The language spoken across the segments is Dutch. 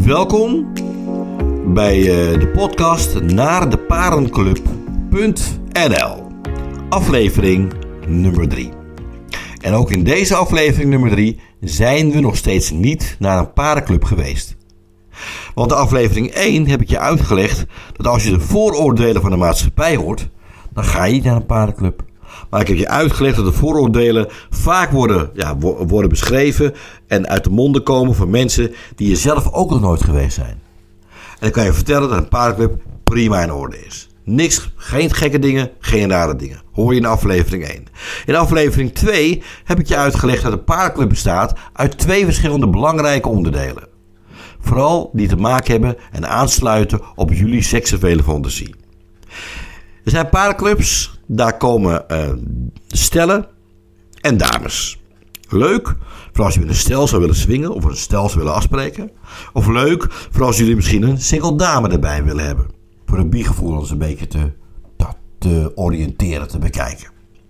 Welkom bij de podcast naar de parenclub.nl, aflevering nummer 3. En ook in deze aflevering nummer 3 zijn we nog steeds niet naar een parenclub geweest. Want de aflevering 1 heb ik je uitgelegd dat als je de vooroordelen van de maatschappij hoort, dan ga je niet naar een parenclub. Maar ik heb je uitgelegd dat de vooroordelen vaak worden beschreven en uit de monden komen van mensen die er zelf ook nog nooit geweest zijn. En dan kan je vertellen dat een parenclub prima in orde is. Niks, geen gekke dingen, geen rare dingen. Hoor je in aflevering 1. In aflevering 2 heb ik je uitgelegd dat een parenclub bestaat uit 2 verschillende belangrijke onderdelen. Vooral die te maken hebben en aansluiten op jullie seksuele fantasie. Er zijn parenclubs, daar komen stellen en dames. Leuk voor als je met een stel zou willen swingen of een stel zou willen afspreken. Of leuk voor als jullie misschien een single dame erbij willen hebben. Voor de biegevoelens een beetje te oriënteren, te bekijken.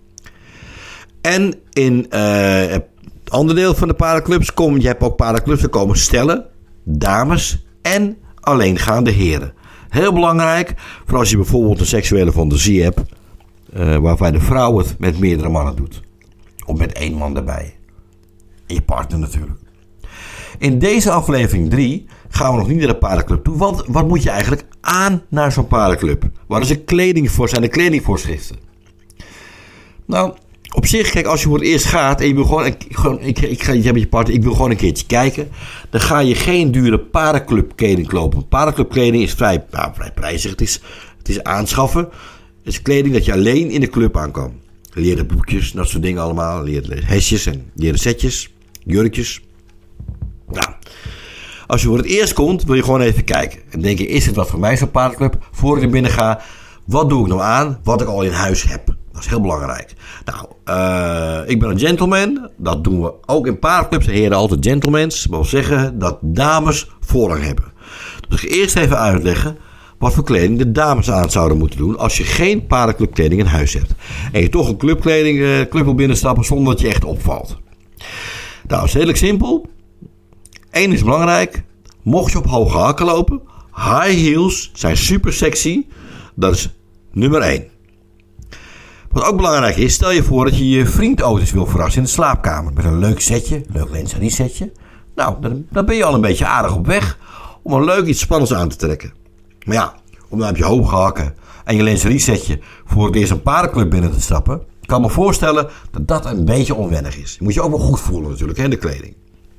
En in het andere deel van de parenclubs je hebt ook parenclubs, er komen stellen, dames en alleengaande heren. Heel belangrijk, voor als je bijvoorbeeld een seksuele fantasie hebt, waarbij de vrouw het met meerdere mannen doet. Of met 1 man erbij. En je partner natuurlijk. In deze aflevering 3 gaan we nog niet naar de parenclub toe. Want wat moet je eigenlijk aan naar zo'n parenclub? Wat is de zijn de kledingvoorschriften? Nou, op zich, kijk, als je voor het eerst gaat en je wil gewoon ik wil gewoon een keertje kijken, dan ga je geen dure parenclub kleding kopen. Parenclub kleding is vrij prijzig. Het is aanschaffen. Het is kleding dat je alleen in de club aan kan. Leren broekjes, dat soort dingen allemaal. Leren hesjes en leren setjes, jurkjes. Nou, als je voor het eerst komt, wil je gewoon even kijken. En denken, is het wat voor mij zo'n parenclub? Voor ik er binnen ga, wat doe ik nou aan wat ik al in huis heb? Dat is heel belangrijk. Nou, ik ben een gentleman. Dat doen we ook in parenclubs. De heren altijd gentlemans. Dat wil zeggen dat dames voorrang hebben. Dus ik ga eerst even uitleggen wat voor kleding de dames aan zouden moeten doen als je geen parenclubkleding in huis hebt. En je toch een club wil binnenstappen zonder dat je echt opvalt. Nou, dat is redelijk simpel. 1 is belangrijk. Mocht je op hoge hakken lopen, high heels zijn super sexy. Dat is nummer 1. Wat ook belangrijk is, stel je voor dat je je vriend auto's wil verrassen in de slaapkamer. Met een leuk setje, leuk lingerie setje. Nou, dan ben je al een beetje aardig op weg om een leuk iets spannends aan te trekken. Maar ja, om dan op je hoge hakken en je lingerie setje voor het eerst een parenclub binnen te stappen, ik kan me voorstellen dat dat een beetje onwennig is. Je moet je ook wel goed voelen natuurlijk, hè, de kleding.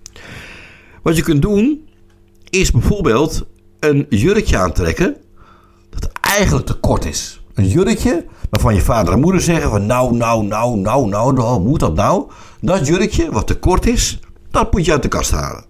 Wat je kunt doen, is bijvoorbeeld een jurkje aantrekken dat eigenlijk te kort is. Een jurkje waarvan je vader en moeder zeggen van nou, moet dat nou? Dat jurkje wat te kort is, dat moet je uit de kast halen.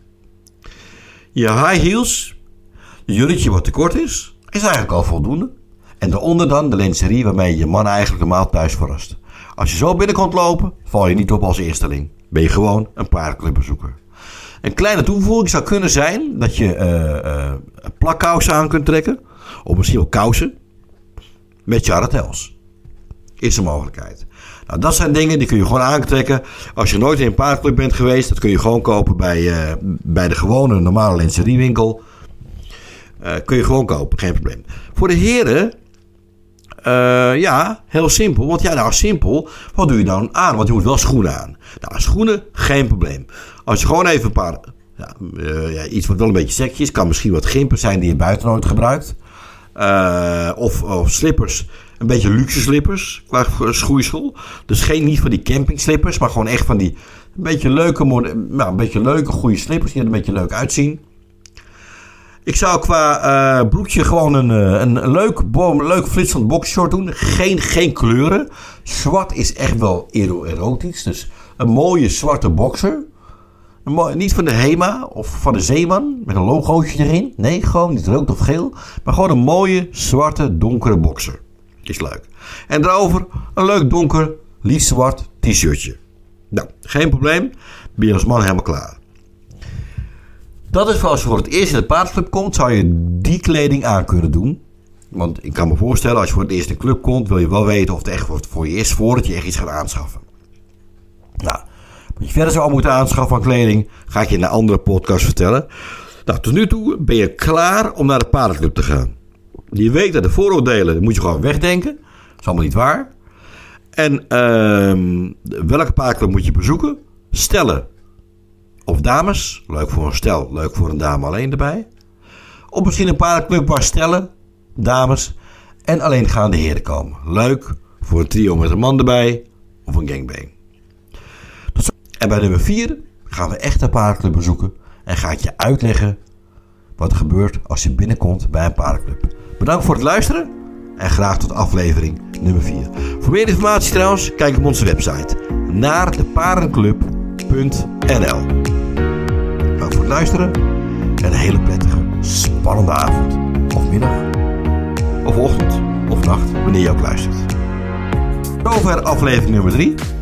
Je high heels, je jurkje wat te kort is eigenlijk al voldoende. En daaronder dan de lingerie waarmee je man eigenlijk normaal thuis verrast. Als je zo binnenkomt lopen, val je niet op als eersteling. Ben je gewoon een parenclubbezoeker. Een kleine toevoeging zou kunnen zijn dat je plakkousen aan kunt trekken. Of misschien wel kousen. Met jarretels. Is een mogelijkheid. Nou, dat zijn dingen die kun je gewoon aantrekken. Als je nooit in een parenclub bent geweest, dat kun je gewoon kopen bij de gewone normale lingeriewinkel. Kun je gewoon kopen, geen probleem. Voor de heren, heel simpel. Want simpel, wat doe je dan aan? Want je moet wel schoenen aan. Nou, schoenen, geen probleem. Als je gewoon even een paar, iets wat wel een beetje sexy is, kan misschien wat gimpen zijn die je buiten nooit gebruikt. Of slippers, een beetje luxe slippers qua schoeisel. Dus niet van die camping slippers, maar gewoon echt van die een beetje leuke goede slippers die er een beetje leuk uitzien. Ik zou qua broekje gewoon een leuk flitsend boxershort doen. Geen kleuren. Zwart is echt wel erotisch. Dus een mooie zwarte boxer. Niet van de Hema of van de Zeeman met een logootje erin. Nee, gewoon niet rood of geel. Maar gewoon een mooie zwarte donkere boxer. Is leuk. En daarover een leuk donker, liefst zwart t-shirtje. Nou, geen probleem. Ben je als man helemaal klaar. Dat is voor als je voor het eerst in de parenclub komt, zou je die kleding aan kunnen doen. Want ik kan me voorstellen, als je voor het eerst in de club komt, wil je wel weten of het echt voor je is voordat je echt iets gaat aanschaffen. Nou, wat je verder zou moeten aanschaffen van kleding, ga ik je in een andere podcast vertellen. Nou, tot nu toe ben je klaar om naar de paardenclub te gaan. Je weet dat de vooroordelen moet je gewoon wegdenken. Dat is allemaal niet waar. En welke paardenclub moet je bezoeken? Stellen of dames. Leuk voor een stel, leuk voor een dame alleen erbij. Of misschien een paardenclub waar stellen, dames en alleengaande heren komen. Leuk voor een trio met een man erbij of een gangbang. En bij nummer 4 gaan we echt een paardenclub bezoeken en ga ik je uitleggen wat er gebeurt als je binnenkomt bij een paardenclub. Bedankt voor het luisteren en graag tot aflevering nummer 4. Voor meer informatie trouwens, kijk op onze website naardepaardenclub.nl. Bedankt voor het luisteren en een hele prettige, spannende avond of middag of ochtend of nacht, wanneer je ook luistert. Zover aflevering nummer 3.